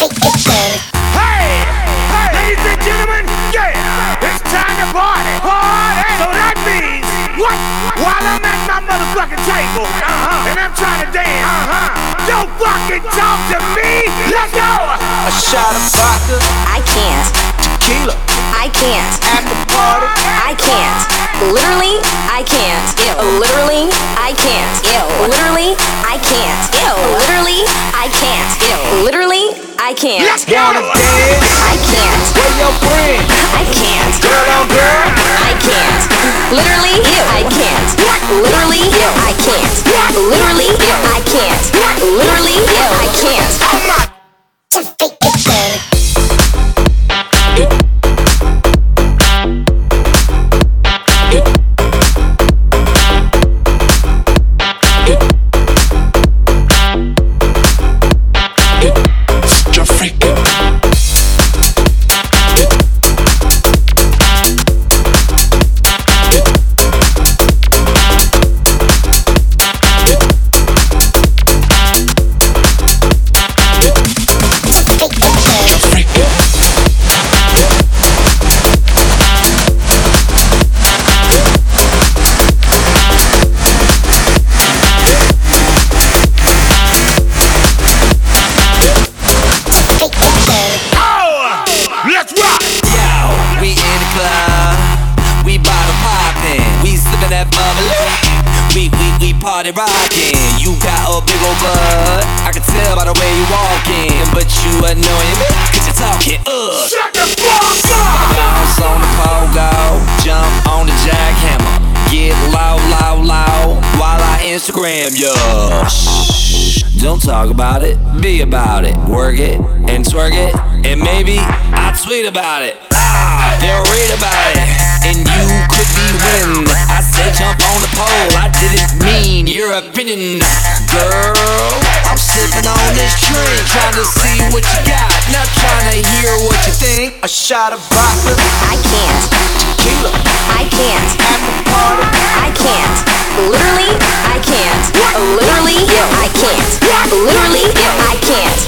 Hey, ladies and gentlemen, yeah, it's time to party. So that means what? While I'm at my motherfucking table, and I'm trying to dance, don't fucking talk to me. Let's go. A shot of vodka, I can't. tequila, I can't. at the party. I can't. Literally, I can't. Literally, I can't. Literally, I can't. Literally, I can't. Literally, I can't. Let's go. Wanna dance? I can't. Where your friends? I can't. Girl on girl. I can't. Literally, I can't. Literally, I can't. Literally, I can't. Literally, I can't. Oh my. You're freaking. Let's rock! Yo, we in the club, we bottle poppin', we sippin' that bubbly, we party rockin'. You got a big ol' butt, I can tell by the way you walkin', but you annoyin' me, cause you talkin', Shut the fuck up! Bounce on the pogo, jump on the jackhammer, get loud, loud, loud, while I Instagram ya. Shh, don't talk about it, be about it, work it and twerk it, and maybe I'll tweet about it. They'll read about it, and you could be winning. I said jump on the pole, I didn't mean your opinion. Girl, I'm sipping on this drink, trying to see what you got, not trying to hear what you think. A shot of vodka, I can't. tequila, I can't. at the party. I can't. Literally, I can't. Literally, I can't. Literally, I can't.